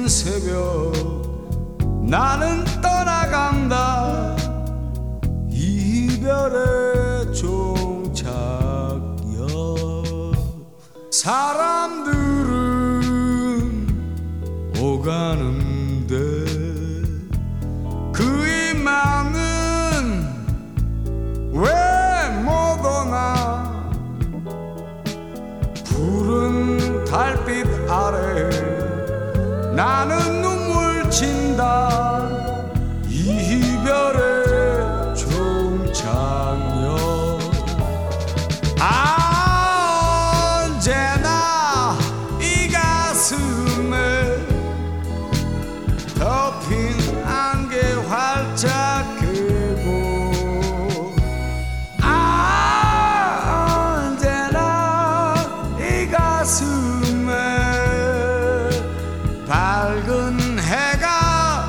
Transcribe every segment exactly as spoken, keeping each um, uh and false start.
긴 새벽 나는 떠나간다. 이별의 종착역. 사람들은 오가는데 그이만은 왜 못 오나. 푸른 달빛 아래 나는 눈물 친다. 이별의 종착역. 아, 언제나 이 가슴에 덮인 안개 활짝 펴고. 아, 언제나 이 가슴에 밝은 해가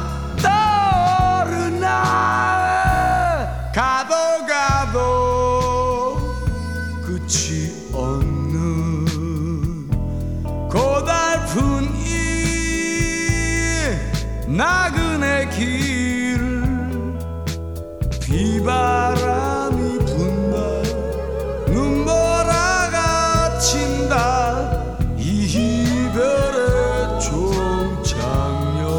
떠오르나. 가도 가도 끝이 없는 고달픈 이 나그네 길. 비바람이 분다. 눈보라가 친다. 이별의 종착역.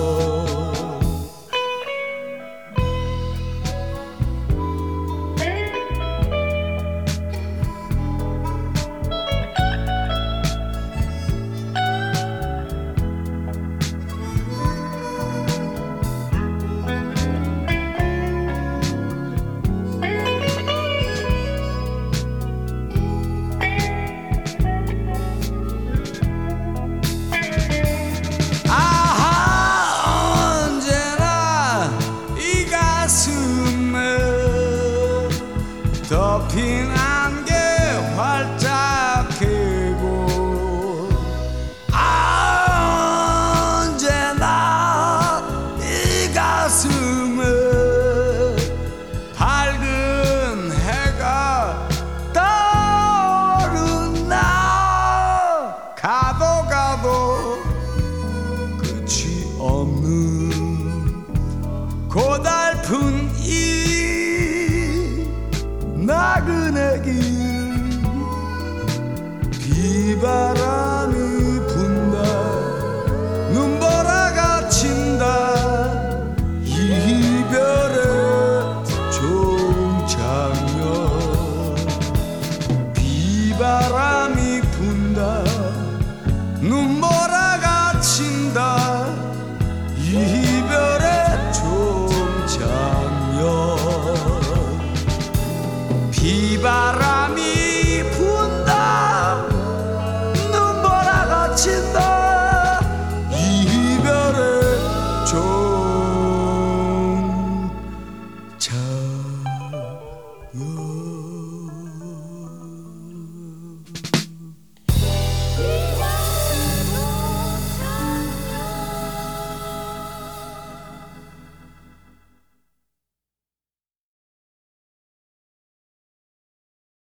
덮인 안개 활짝 펴고. 아, 언제나 이 가슴에 밝은 해가 떠오르나. 가도 가도 끝이 없는 고달픈 이 나그네 길. 비바람이 분다. 눈보라가 친다. 이별의 종착역. 비바람이 분다. 눈보라가 친다. 이